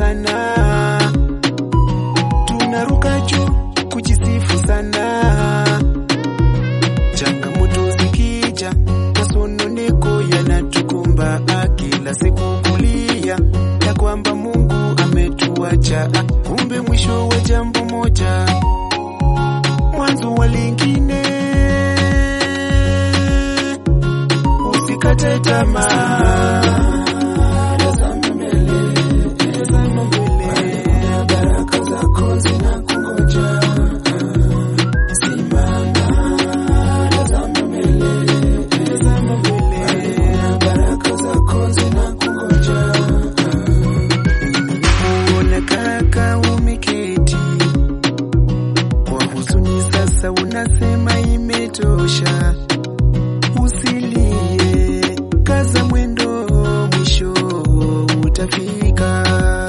sana, tunaruka juu kujisifu sana. Changamoto zikija, masononeko yanatukumba, kila siku kulia ya kwamba Mungu ametuacha. Kumbe mwisho wa jambo moja, mwanzo wa lingine. Usikate tamaa, tazama mbele, tazama mbele, baraka zako zinakungoja. Simama, tazama mbele, tazama mbele, baraka zako zinakungoja. Unaona kaka umeketi kwa huzuni, sasa unasema imetosha. Usilie, kaza mwendo, mwisho utafika.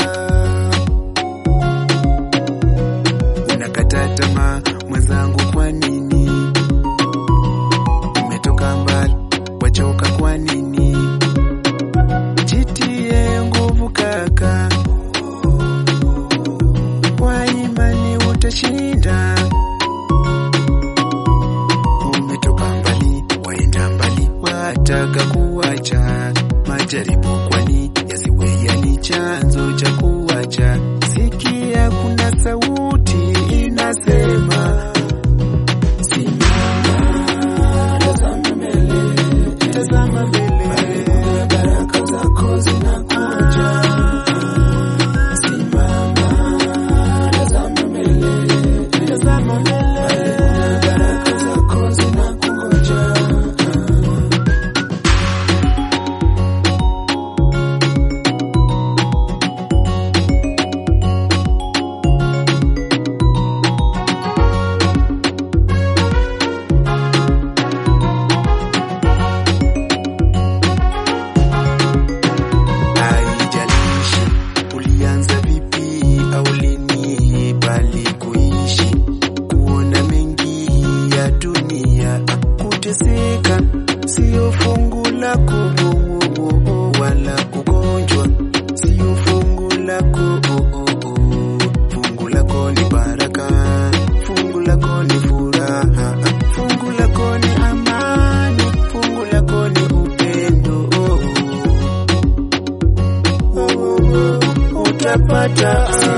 Unakata tamaa mwenzangu, kwa nini? Umetoka mbali, wachoka kwa nini? Jitie nguvu kaka, kwa imani utashinda. Umetoka mbali, waenda mbali, wataka kuacha majaribu, kwani yasiwe yani chanzo cha kuacha. Sikia, kuna sauti inasema, simama, tazama mbele, tazama mbele, baraka zako zinakuja. Simama, tazama mbele, tazama mbele, baraka zako zinakuja. Haijalishi ulianza vipi au lini, bali kuishi, kuona mengi ya dunia. Kuteseka sio fungu lako, wala kugonjwa sio fungu lako. Fungu lako ni baraka, fungu lako ni furaha, fungu lako ni amani, fungu lako ni upendo. Utapata